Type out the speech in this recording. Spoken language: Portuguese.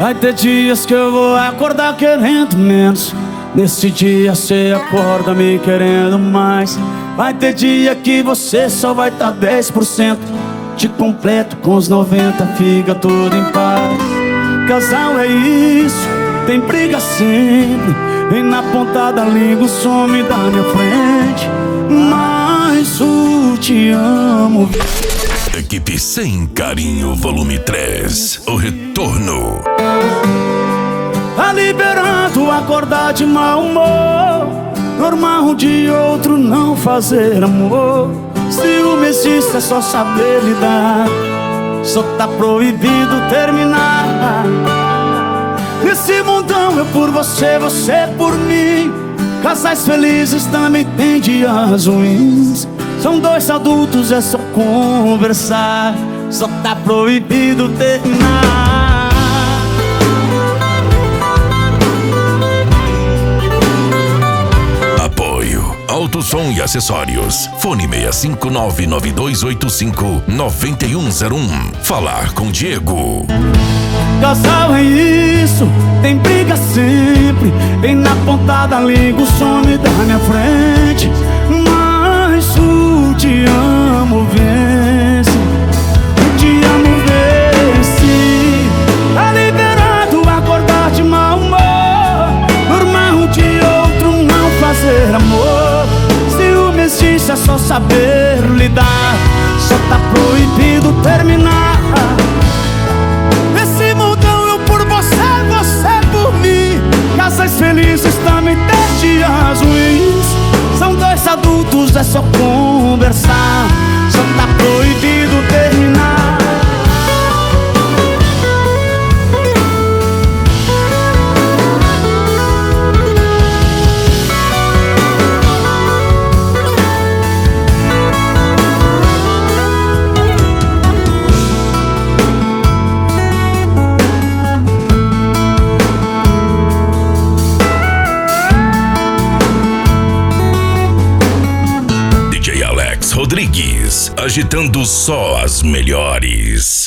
Vai ter dias que eu vou acordar querendo menos. Nesse dia cê acorda me querendo mais. Vai ter dia que você só vai tá 10%. Te completo com os 90, fica tudo em paz. Casal é isso, tem briga sempre. Vem na ponta da língua, some da minha frente. Mas o te amo. Equipe Sem Carinho, volume 3. O retorno. Tá liberando acordar de mau humor. Normal um de outro não fazer amor. Ciúme existe, é só saber lidar. Só tá proibido terminar. Nesse mundão eu por você, você por mim. Casais felizes também tem dias ruins. São dois adultos, é só conversar. Só tá proibido terminar. Apoio Alto Som e Acessórios. Fone 65992859101. Falar com Diego. Casal é isso, tem briga sempre. Vem na ponta da língua, some da minha frente. Mas o te amo vence. O te amo vence. Tá liberado acordar de mau humor. Normal um de outro não fazer amor. Ciúme existe, é só saber lidar. Só tá proibido terminar. Casais felizes também tem dias ruins. São dois adultos, é só conversar. Só tá proibido terminar. Rodrigues, agitando só as melhores.